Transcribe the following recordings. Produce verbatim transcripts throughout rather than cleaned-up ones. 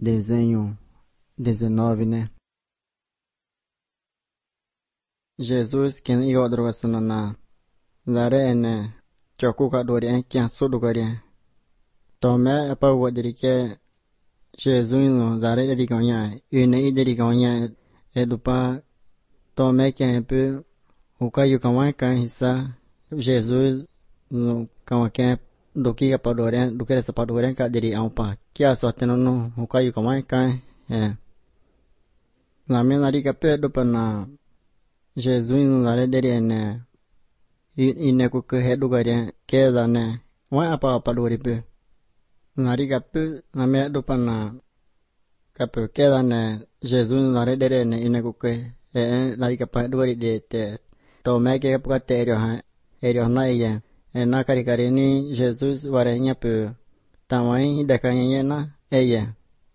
desenho dezenove, né? Jesus quem ia drogação na Lare né? Chocuca dori que sudo garia. Tome apa wadiri que Jesus no Lare de ganha, une de ganha edupa tome que é pu o caio camai can hissa Jesus no cama que do que para dori do que essa para dori que diri ampa que a só tendo no o caio camai can é na minha rica perdo para Jesus no Lare de né ine ku ke hedu garia ke da ne wa apa apa dori pe nari ka pe na me do pana ka pe ke da ne Jesus nari de ne ine ku ke e nari ka pa dori de te to me ke pa te ro ha e ro na ye e na kari kari ni Jesus ware nya pe tamai de ka ye na e ye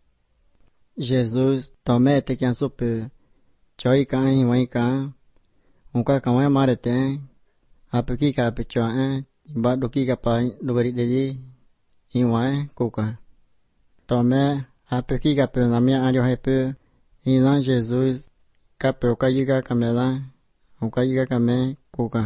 Jesus to me te kyan so pe choi ka hi wai ka un ka ka wa ma de te apiki ka pichwa ba doki ka pa dogari de iwa koka tome apiki ka pe na mia ajo hepe ina Jesus ka pe ka yiga kamela o ka yiga kame koka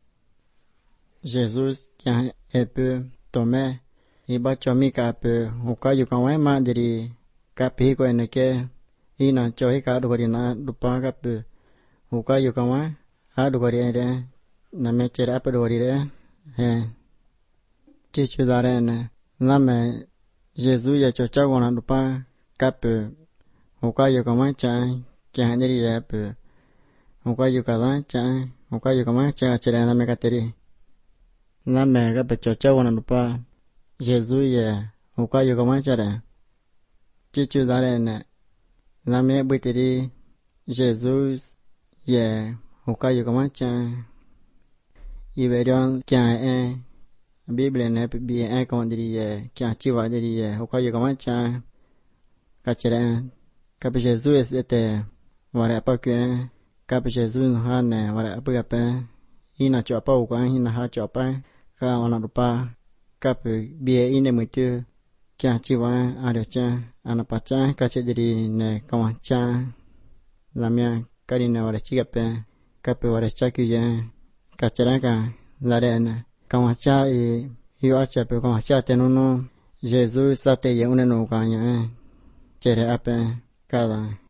Jesus kya hepe tome iba chomi ka pe o ka yu ka wa ma diri ka pe ko ene ke ina choi ka dogari na dupa ka pe o ka yu ka wa ha dogari ere na me chera pa dori re he chi chu da re ne na me Jesus ya cho cha gona du pa ka pe ho ka yo ka ma cha ke ha ni ya pe ho ka yo ka la cha ho ka yo ka ma cha chera na me ka te ri na me ka pe cho cha gona du pa Jesus ya ho ka yo ka ma cha re chi chu da re ne na me bu te ri Jesus ya ho ka yo ka ma cha Iberion kya e Bible ne bi e kon diri ye kya chiwa diri ye ho ka yo ka ma cha ka chere ka pe Jesus ete wara pa ke ka pe Jesus ha ne wara pa ka pe ina cho pa u ka ina ha cho pa ka ona ru pa ka pe bi e ine mu tu kya chiwa a ro cha ana pa cha ka che diri ne ka wa cha la mia ka ri ne wara chi ka pe ka pe wara cha ki ye ka chera ka la re na ka wa cha e yo a cha pe ka wa cha te no no Jesus sa te ye une no ka nya chere ape ka da